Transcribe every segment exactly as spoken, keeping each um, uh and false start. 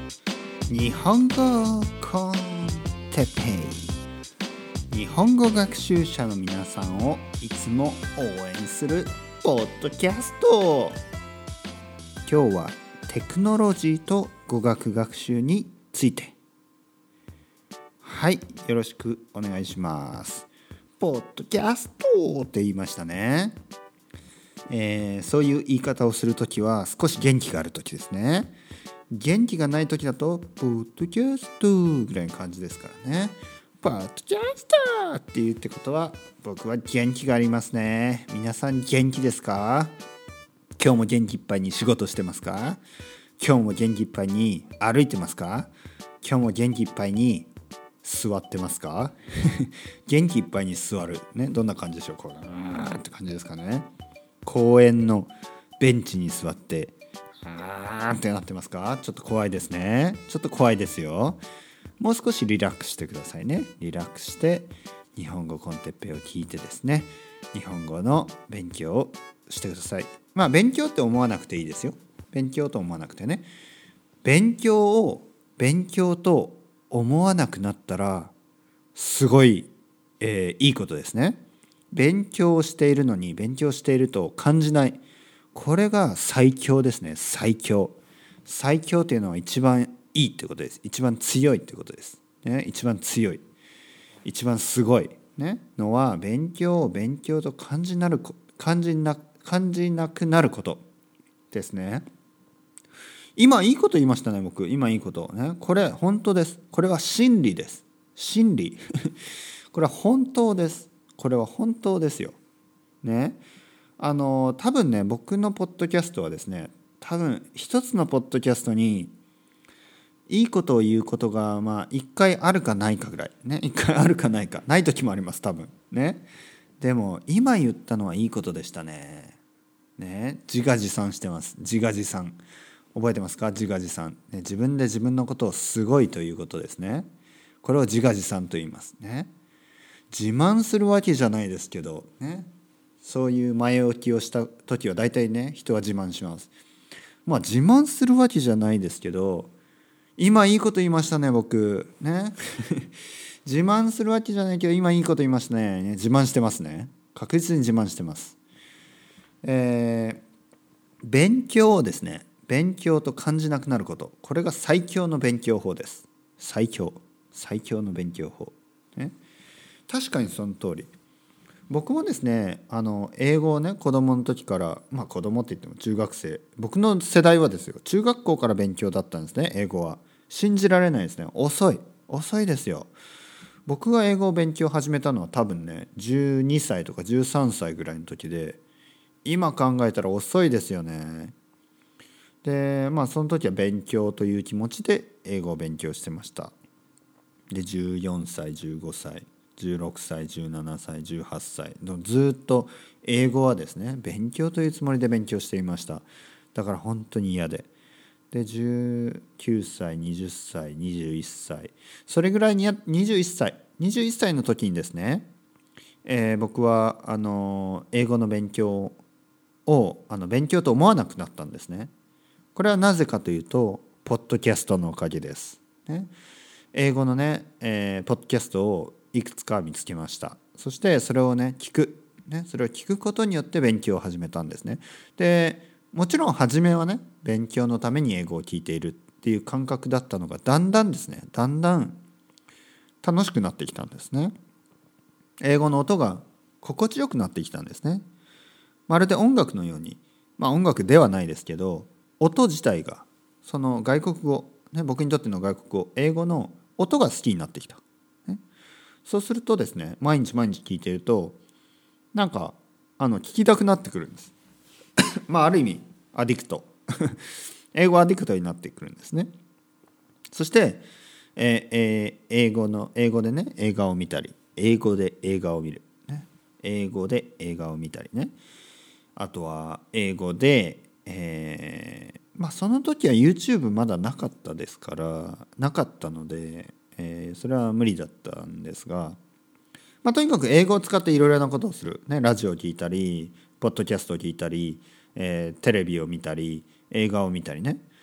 日本語コンテッペイ、日本語学習者の皆さんをいつも応援するポッドキャスト。今日はテクノロジーと語学学習について。はい、よろしくお願いします。ポッドキャストって言いましたね。えー、そういう言い方をするときは少し元気があるときですね。元気がないときだとポッドキャストぐらいの感じですからね。ポッドキャストって言うってことは僕は元気がありますね。皆さん元気ですか？今日も元気いっぱいに仕事してますか？今日も元気いっぱいに歩いてますか？今日も元気いっぱいに座ってますか？元気いっぱいに座る、ね、どんな感じでしょう？こうーって感じですかね。公園のベンチに座ってあーってなってますか？ちょっと怖いですね。ちょっと怖いですよ。もう少しリラックスしてくださいね。リラックスして日本語コンテッペイを聞いてですね、日本語の勉強をしてください。まあ勉強って思わなくていいですよ。勉強と思わなくてね。勉強を勉強と思わなくなったらすごい、えー、いいことですね。勉強をしているのに勉強していると感じない。これが最強ですね。最強。最強というのは一番いいってことです。一番強いってことです。ね、一番強い。一番すごい、ね、のは勉強を勉強と感じなる感じな感じなくなることですね。今いいこと言いましたね。僕今いいことね。これ本当です。これは真理です。真理。これは本当です。これは本当ですよ。ね。あの多分ね、僕のポッドキャストはですね、多分一つのポッドキャストにいいことを言うことがまあ一回あるかないかぐらいね。一回あるかないか、ない時もあります多分ね。でも今言ったのはいいことでしたね。ね、自画自賛してます。自画自賛覚えてますか？自画自賛、ね、自分で自分のことをすごいということですね。これを自画自賛と言いますね。自慢するわけじゃないですけどね。そういう前置きをした時は大体ね、人は自慢します。まあ自慢するわけじゃないですけど、今いいこと言いましたね僕ね。自慢するわけじゃないけど今いいこと言いましたね。自慢してますね。確実に自慢してます。えー、勉強をですね、勉強と感じなくなること、これが最強の勉強法です。最強最強の勉強法、ね、確かにその通り。僕もですね、あの英語をね、子供の時から、まあ子供って言っても中学生、僕の世代はですよ、中学校から勉強だったんですね。英語は信じられないですね。遅い遅いですよ。僕が英語を勉強始めたのは多分ねじゅうにさいとかじゅうさんさいぐらいの時で、今考えたら遅いですよね。でまあその時は勉強という気持ちで英語を勉強してました。でじゅうよんさいじゅうごさいじゅうろくさいじゅうななさいじゅうはっさいずっと英語はですね、勉強というつもりで勉強していました。だから本当に嫌ででじゅうきゅうさいにじゅっさいにじゅういっさい、それぐらいにやにじゅういっさいにじゅういっさいの時にですね、えー、僕はあの英語の勉強をあの勉強と思わなくなったんですね。これはなぜかというとポッドキャストのおかげです、ね、英語のね、えー、ポッドキャストをいくつか見つけました。そしてそれをね聞く、ね、それを聞くことによって勉強を始めたんですね。でもちろん初めはね、勉強のために英語を聞いているっていう感覚だったのが、だんだんですねだんだん楽しくなってきたんですね。英語の音が心地よくなってきたんですね。まるで音楽のように、まあ音楽ではないですけど、音自体がその外国語、ね、僕にとっての外国語、英語の音が好きになってきた、ね、そうするとですね、毎日毎日聞いているとなんかあの聞きたくなってくるんです。まあある意味アディクト英語アディクトになってくるんですね。そして、えーえー、英語の英語でね映画を見たり、英語で映画を見る、ね、英語で映画を見たりね、あとは英語で、えー、まあその時は YouTube まだなかったですからなかったので、えー、それは無理だったんですが、まあ、とにかく英語を使っていろいろなことをする、ね、ラジオを聞いたりポッドキャストを聞いたり、えー、テレビを見たり映画を見たりね、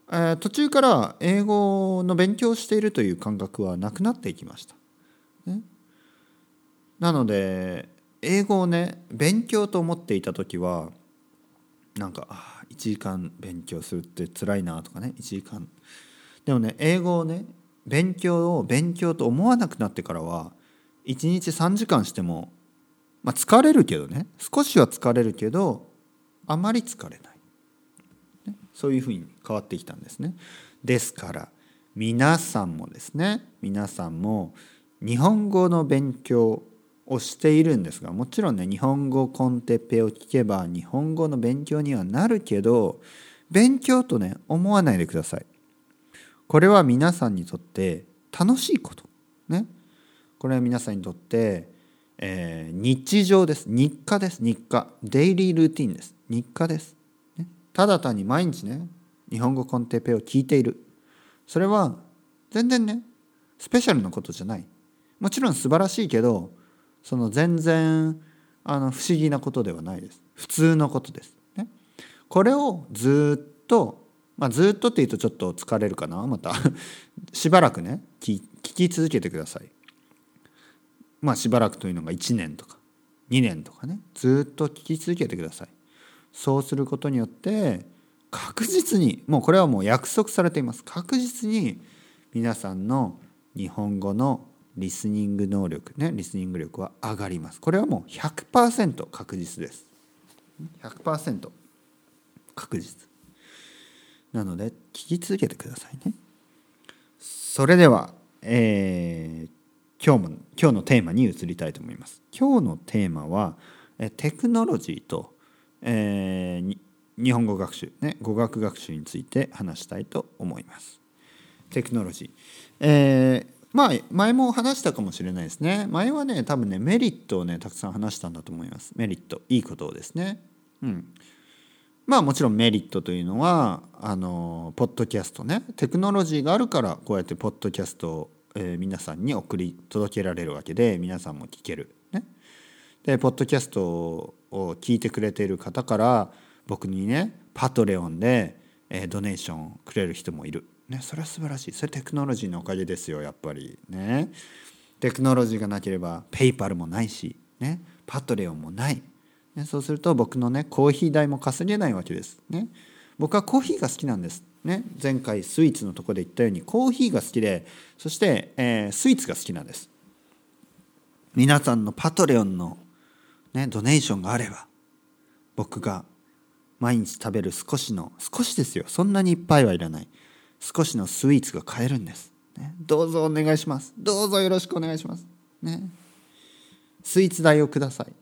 えー、途中から英語の勉強をしているという感覚はなくなっていきました、ね、なので英語をね勉強と思っていた時はなんかあいちじかん勉強するって辛いなとかねいちじかんでもね英語をね勉強を勉強と思わなくなってからはいちにちさんじかんしても、まあ、疲れるけどね少しは疲れるけどあまり疲れない、ね、そういうふうに変わってきたんですね。ですから皆さんもですね皆さんも日本語の勉強をしているんですがもちろんね日本語コンテッペを聞けば日本語の勉強にはなるけど勉強とね思わないでください。これは皆さんにとって楽しいことね。これは皆さんにとって、えー、日常です。日課です。日課。デイリールーティンです。日課です、ね。ただ単に毎日ね日本語コンテッペを聞いている。それは全然ねスペシャルなことじゃない。もちろん素晴らしいけどその全然あの不思議なことではないです。普通のことです、ね。これをずっと、まあ、ずっとって言うとちょっと疲れるかなまたしばらくね聞き続けてください。まあしばらくというのがいちねんとかにねんとかねずっと聞き続けてください。そうすることによって確実にもうこれはもう約束されています。確実に皆さんの日本語のリスニング能力ねリスニング力は上がります。これはもう ひゃくパーセント 確実です。ひゃくパーセント 確実なので聞き続けてくださいね。それでは、えー、今日も今日のテーマに移りたいと思います。今日のテーマはテクノロジーと、えー、日本語学習ね語学学習について話したいと思います。テクノロジー、えーまあ前も話したかもしれないですね。前はね多分ねメリットをねたくさん話したんだと思います。メリットいいことをですね。うん。まあもちろんメリットというのはあのポッドキャストねテクノロジーがあるからこうやってポッドキャストを、えー、皆さんに送り届けられるわけで皆さんも聞けるね。でポッドキャストを聞いてくれている方から僕にねパトレオンで、えー、ドネーションをくれる人もいる。ね、それは素晴らしい。それテクノロジーのおかげですよやっぱりね。テクノロジーがなければペイパルもないし、ね、パトレオンもない、ね、そうすると僕のねコーヒー代も稼げないわけです、ね、僕はコーヒーが好きなんです、ね、前回スイーツのところで言ったようにコーヒーが好きでそして、えー、スイーツが好きなんです。皆さんのパトレオンの、ね、ドネーションがあれば僕が毎日食べる少しの少しですよそんなにいっぱいはいらない少しのスイーツが買えるんです、ね、どうぞお願いします。どうぞよろしくお願いします、ね、スイーツ代をください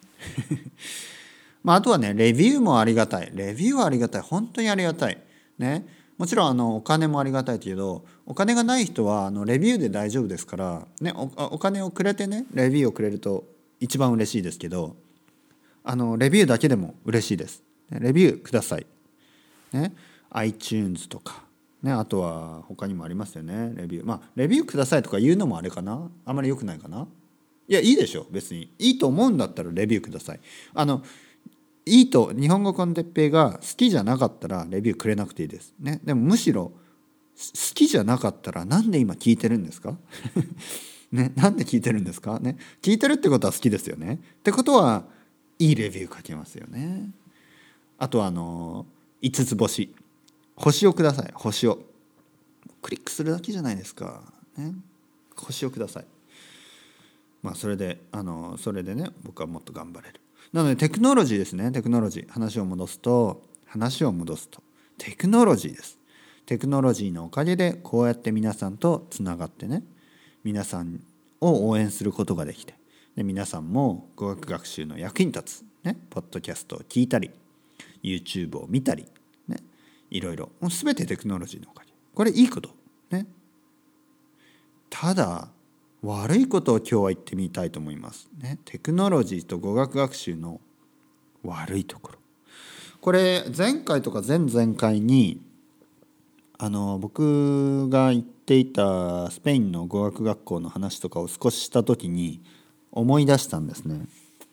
まあ、あとはねレビューもありがたい。レビューはありがたい。本当にありがたい、ね、もちろんあのお金もありがたいけどお金がない人はあのレビューで大丈夫ですから、ね、お, お金をくれてねレビューをくれると一番嬉しいですけどあのレビューだけでも嬉しいです。レビューください、ね、iTunes とかね、あとは他にもありますよねレビュー。まあレビューくださいとか言うのもあれかなあまり良くないかな。いやいいでしょ別にいいと思うんだったらレビューください。あのいいと日本語コンテッペイが好きじゃなかったらレビューくれなくていいです、ね、でもむしろ好きじゃなかったらなんで今聞いてるんですかね、なんで聞いてるんですか、ね、聞いてるってことは好きですよね。ってことはいいレビュー書けますよね。あとはあのいつつ星星をください。星をクリックするだけじゃないですか、ね、星をください。まあそれであのそれでね僕はもっと頑張れる。なのでテクノロジーですね。テクノロジー話を戻すと話を戻すとテクノロジーです。テクノロジーのおかげでこうやって皆さんとつながってね皆さんを応援することができてで皆さんも語学学習の役に立つ、ね、ポッドキャストを聞いたり YouTube を見たりいろいろもう全てテクノロジーのおかげ。これいいことね。ただ悪いことを今日は言ってみたいと思いますね。テクノロジーと語学学習の悪いところ。これ前回とか前々回にあの僕が行っていたスペインの語学学校の話とかを少しした時に思い出したんですね。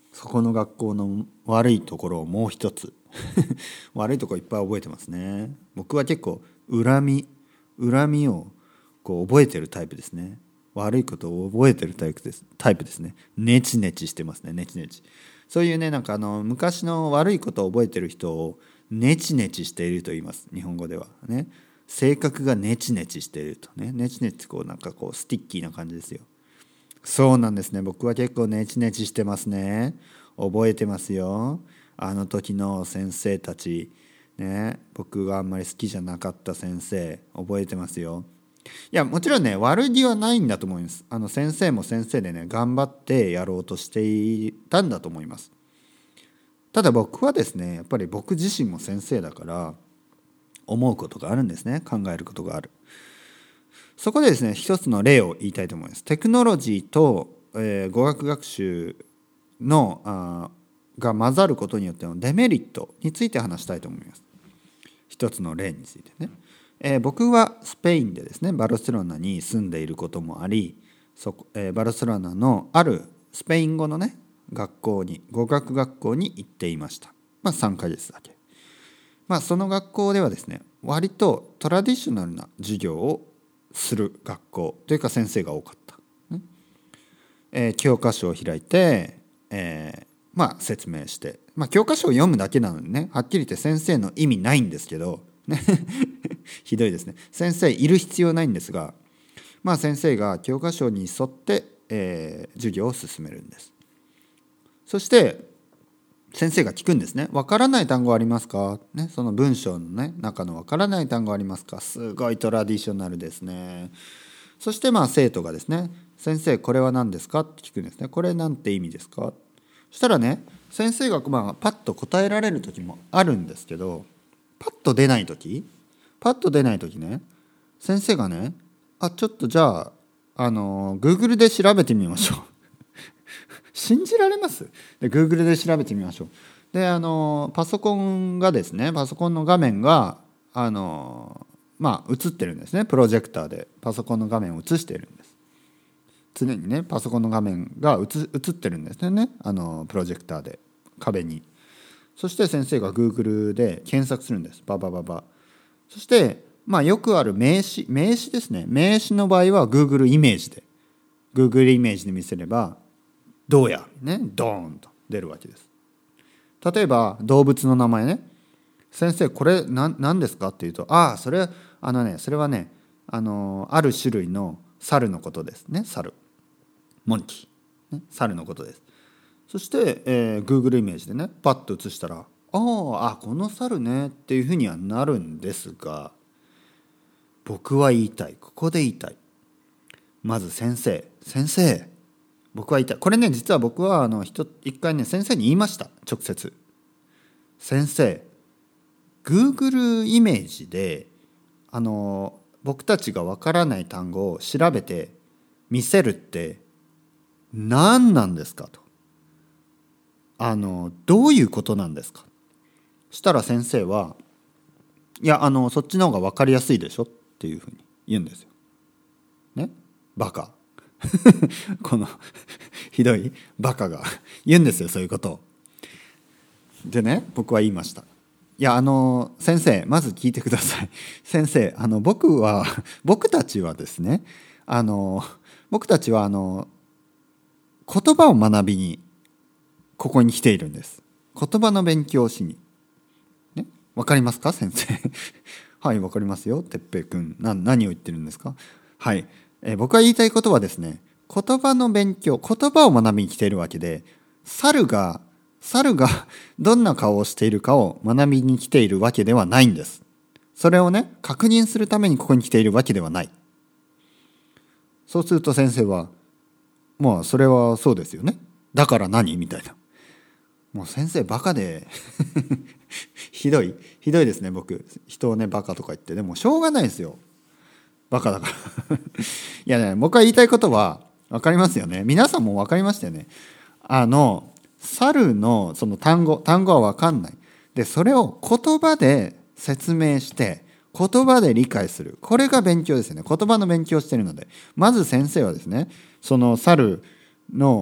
そこの学校の悪いところをもう一つ悪いところいっぱい覚えてますね。僕は結構恨み恨みをこう覚えてるタイプですね。悪いことを覚えてるタイプですタイプですね。ネチネチしてますね。ネチネチ。そういうね、なんかあの昔の悪いことを覚えてる人をネチネチしていると言います。日本語ではね。性格がネチネチしているとね。ネチネチこうなんかこうスティッキーな感じですよ。そうなんですね。僕は結構ネチネチしてますね。覚えてますよ。あの時の先生たちね、僕があんまり好きじゃなかった先生覚えてますよ。いやもちろんね、悪気はないんだと思います。あの先生も先生でね、頑張ってやろうとしていたんだと思います。ただ僕はですね、やっぱり僕自身も先生だから思うことがあるんですね。考えることがある。そこでですね、一つの例を言いたいと思います。テクノロジーと、えー語学学習のあが混ざることによってのデメリットについて話したいと思います。一つの例についてね。えー僕はスペインでですね、バルセロナに住んでいることもあり、そこ、えーバルセロナのあるスペイン語のね、学校に、語学学校に行っていました。まあさんかげつだけ。まあその学校ではですね、割とトラディショナルな授業をする学校というか先生が多かった。ねえー教科書を開いて、えーまあ説明して、まあ教科書を読むだけなのでね、はっきり言って先生の意味ないんですけど、ねひどいですね。先生いる必要ないんですが、まあ先生が教科書に沿って、えー授業を進めるんです。そして先生が聞くんですね。わからない単語ありますか、ね、その文章の、ね、中のわからない単語ありますか。すごいトラディショナルですね。そしてまあ生徒がですね、先生これは何ですかって聞くんですね。これなんて意味ですか。そしたらね、先生がまあパッと答えられる時もあるんですけど、パッと出ない時パッと出ない時ね、先生がね、あちょっとじゃああの Google で調べてみましょう信じられます？で Google で調べてみましょう。であのパソコンがですね、パソコンの画面があのまあ映ってるんですね。プロジェクターでパソコンの画面を映しているんです。常にねパソコンの画面が映、映ってるんですよね。あのプロジェクターで壁に。そして先生が Google で検索するんです。ババババ。そしてまあよくある名詞名詞ですね。名詞の場合は Google イメージで Google イメージで見せればどうやねドーンと出るわけです。例えば動物の名前ね、先生これ何何ですかって言うと、ああそれあのねそれはねあのある種類の猿のことですね。猿モンキー、ね、猿のことです。そして、えー、Google イメージでねパッと映したら、ああこの猿ねっていうふうにはなるんですが、僕は言いたい、ここで言いたい。まず先生先生僕は言いたい。これね実は僕はあの一回ね先生に言いました。直接先生 Google イメージであの僕たちがわからない単語を調べて見せるって何なんですかと、あのどういうことなんですか。したら先生はいやあのそっちの方が分かりやすいでしょっていうふうに言うんですよ。ね、バカこのひどいバカが言うんですよ、そういうことを。でね僕は言いました。いやあの先生まず聞いてください。先生あの僕は僕たちはですねあの僕たちはあの言葉を学びにここに来ているんです。言葉の勉強をしに。ね、わかりますか先生はいわかりますよ。てっぺいくんな何を言ってるんですか。はい、えー、僕が言いたいことはですね、言葉の勉強、言葉を学びに来ているわけで、猿が猿がどんな顔をしているかを学びに来ているわけではないんです。それをね確認するためにここに来ているわけではない。そうすると先生はまあそれはそうですよね、だから何みたいな。もう先生バカでひどいひどいですね。僕人をねバカとか言って、でもしょうがないですよ、バカだからいやね僕が言いたいことは分かりますよね。皆さんも分かりましたよね。あの猿のその単語単語は分かんないで、それを言葉で説明して言葉で理解する、これが勉強ですよね。言葉の勉強をしているので、まず先生はですねその猿の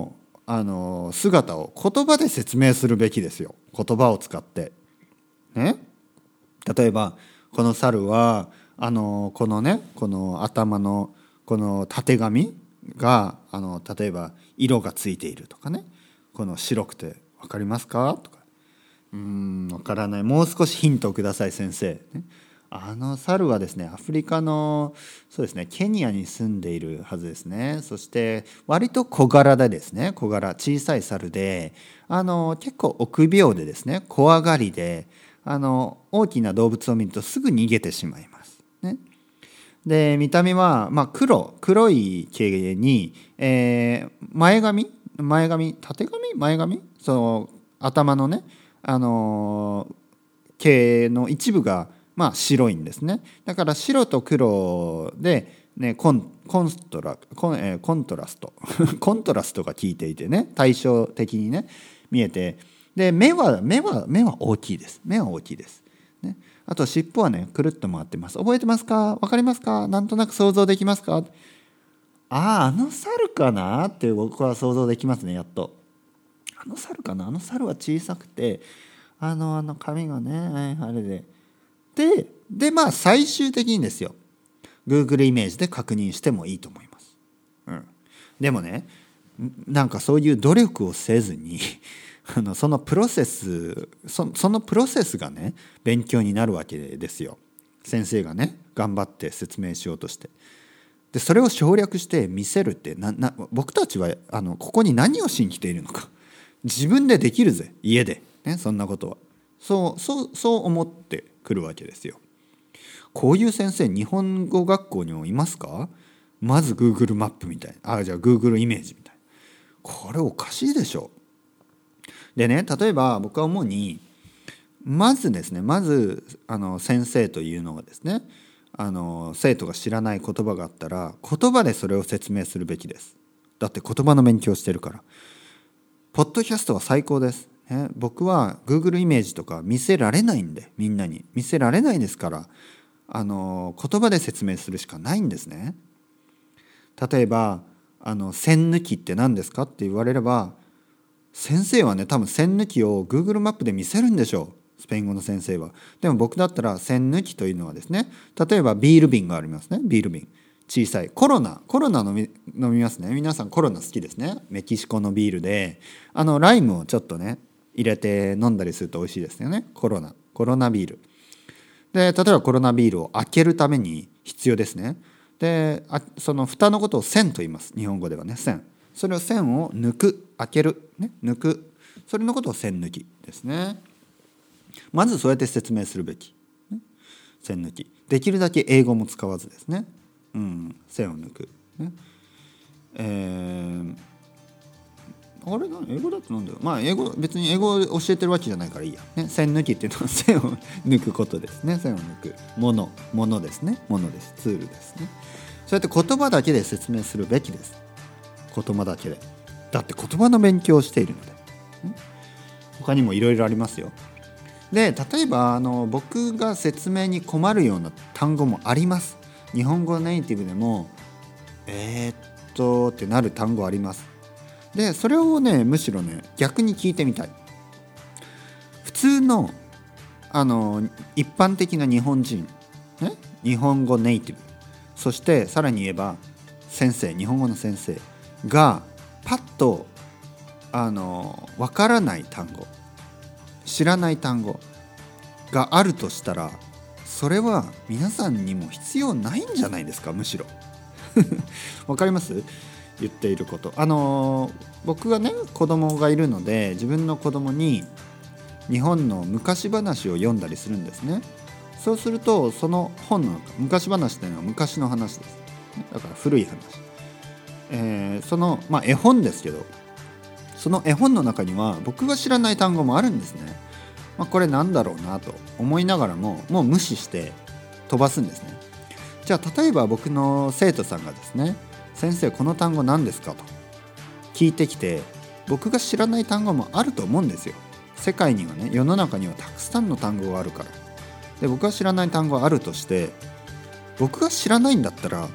あの姿を言葉で説明するべきですよ。言葉を使ってね。例えばこの猿はあのこのねこの頭のこのたてがみがあの例えば色がついているとかね、この白くて分かりますかとか、うーん分からない、もう少しヒントをください先生、ね、あの猿はですねアフリカのそうですねケニアに住んでいるはずですね。そして割と小柄でですね、小柄小さい猿で、あの結構臆病でですね、怖がりで、あの大きな動物を見るとすぐ逃げてしまいますね。で見た目は、まあ、黒黒い毛に、えー、前髪前髪たてがみ前髪その頭のね、あのー、毛の一部が、まあ、白いんですね。だから白と黒で、ね、コンコントラコン、えー、コントラストコントラストが効いていてね、対照的にね見えて、で目は目は目は大きいです。目は大きいです、ね。あと尻尾はねくるっと回ってます。覚えてますか？分かりますか？なんとなく想像できますか？ああ、あの猿かなって僕は想像できますね。やっとあの猿かな。あの猿は小さくて、あのあの髪がねあれでででまあ最終的にですよ Google イメージで確認してもいいと思います、うん、でもねなんかそういう努力をせずにあのそのプロセス そ, そのプロセスがね勉強になるわけですよ。先生がね頑張って説明しようとして、でそれを省略して見せるってなな僕たちはあのここに何をしに来ているのか。自分でできるぜ家で、ね、そんなことはそうそうそう思ってくるわけですよ。こういう先生日本語学校にもいますか？まず Google マップみたいな、あじゃあ Google イメージみたいな、これおかしいでしょ。でね、例えば僕は主にまずですねまずあの先生というのがですね、あの生徒が知らない言葉があったら言葉でそれを説明するべきです。だって言葉の勉強してるから。ポッドキャストは最高です、ね、僕は Google イメージとか見せられないんで、みんなに見せられないですから、あの言葉で説明するしかないんですね。例えばあの線抜きって何ですかって言われれば、先生はね多分線抜きを Google マップで見せるんでしょう、スペイン語の先生は。でも僕だったら線抜きというのはですね、例えばビール瓶がありますね。ビール瓶小さいコロナコロナ飲み飲みますね。皆さんコロナ好きですね。メキシコのビールであのライムをちょっとね入れて飲んだりすると美味しいですよね。コロナコロナビールで、例えばコロナビールを開けるために必要ですね。であその蓋のことを栓と言います。日本語ではね栓。それを栓を抜く開ける、ね、抜く、それのことを栓抜きですね。まずそうやって説明するべき、ね、栓抜き。できるだけ英語も使わずですね、うん、栓を抜く、ねえー、あれな英語だってなんだよ。まあ英語別に英語を教えてるわけじゃないからいいや、ね、栓抜きっていうのは栓を抜くことですね。栓を抜くものものですね。ものです。ツールですね。そうやって言葉だけで説明するべきです。言葉だけで。だって言葉の勉強をしているので、ね、他にもいろいろありますよ。で例えばあの僕が説明に困るような単語もあります。日本語ネイティブでもえー、っとってなる単語あります。でそれをねむしろね逆に聞いてみたい。普通のあの一般的な日本人、ね、日本語ネイティブ、そしてさらに言えば先生、日本語の先生がパッとあの分からない単語、知らない単語があるとしたら、それは皆さんにも必要ないんじゃないですか。むしろわかります？言っていること。あの僕がね子供がいるので、自分の子供に日本の昔話を読んだりするんですね。そうするとその本の昔話というのは昔の話です。だから古い話、えー、その、まあ、絵本ですけど、その絵本の中には僕が知らない単語もあるんですね。まあ、これなんだろうなと思いながらももう無視して飛ばすんですね。じゃあ例えば僕の生徒さんがですね、先生この単語何ですかと聞いてきて、僕が知らない単語もあると思うんですよ。世界にはね、世の中にはたくさんの単語があるから。で僕が知らない単語があるとして、僕が知らないんだったら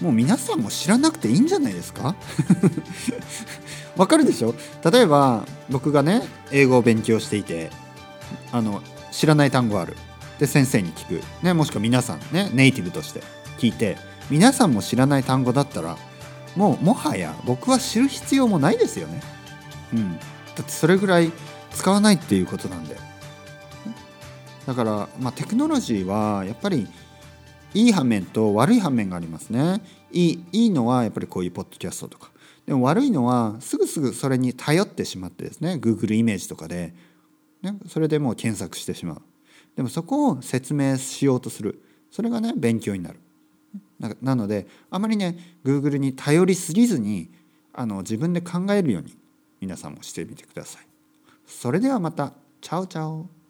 もう皆さんも知らなくていいんじゃないですかわかるでしょ。例えば僕がね英語を勉強していてあの知らない単語あるで先生に聞く、ね、もしくは皆さんねネイティブとして聞いて皆さんも知らない単語だったらもうもはや僕は知る必要もないですよね、うん、だってそれぐらい使わないっていうことなんで。だから、まあ、テクノロジーはやっぱりいい反面と悪い反面がありますね。いい、いいのはやっぱりこういうポッドキャストとか。でも悪いのはすぐすぐそれに頼ってしまってですね Google イメージとかで、ね、それでもう検索してしまう。でもそこを説明しようとする。それがね勉強になる。な, なのであまりね Google に頼りすぎずにあの自分で考えるように皆さんもしてみてください。それではまた。チャオチャオ。